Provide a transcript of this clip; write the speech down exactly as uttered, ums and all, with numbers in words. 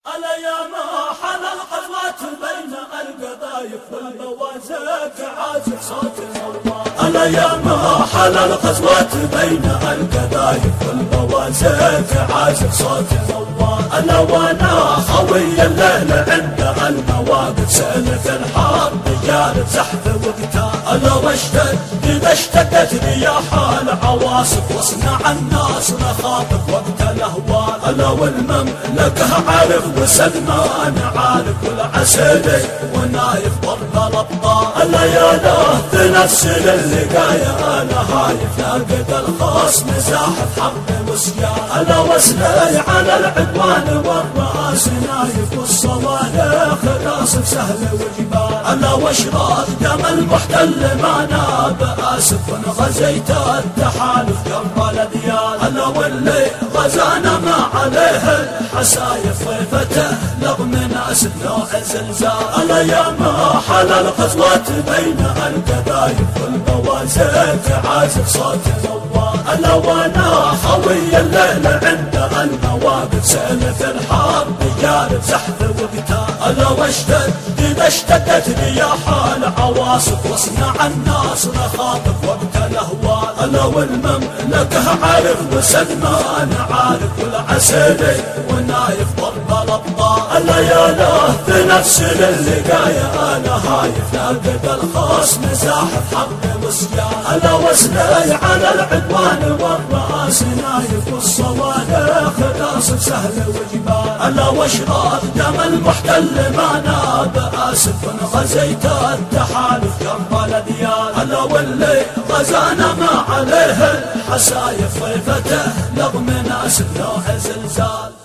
ألا يا ما حل القذوات بين القذايف والبوازيك عازف صوت الزوار. ألا يا ما حل القذوات بين القذايف والبوازيك عازف صوت الزوار. ألا وانا خوي الليل عند المواقف سألت الحرب جالت زحف وقتال. ألا واشتد إذا اشتدت رياح العواصف واصنع الناس نخاطف وقت الأهوال. ألا والمملكة عارف وسلمان عارف والعسيري ونايف ضرب الأبطال. ألا يا له تنفسل اللقايا لهايف لاقد الخصم زاحف حرب وسيال. ألا وسلي على العدوان والرأس نايف والصواريخ ناصف سهل وجبال. ألا واشراط دم المحتل ما ناب آسف غزيت التحالف قرب الأديان. ألا واللي غزانا ما عليه الحسايف ويفته لغم ناس نوع زلزال. ألا يا ما حل القذوات بين القذايف والبوازيك عازف صوت زوار. ألا وانا خوي الليل عند المواقف سألت الحرب جالت زحف وقتال. ألا واشتد إذا اشتدت رياح العواصف واصنع الناس نخاطف وقت الأهوال. ألا والمملكة عارف وسلمان عارف والعسيري ونايف ضرب الأبطال. ألا يا له تنفسل اللقايا لهايف لاقد الخصم زاحف حرب وسيال. ألا وسلي على العدوان والرأس نايف والصواريخ ناصف سهل وجبال. ألا واشراط دم المحتل ما ناب آسف غزيت التحالف قرب الأديان. ألا واللي غزانا ما عليه الحسايف ويفته لغم ناس نوع زلزال.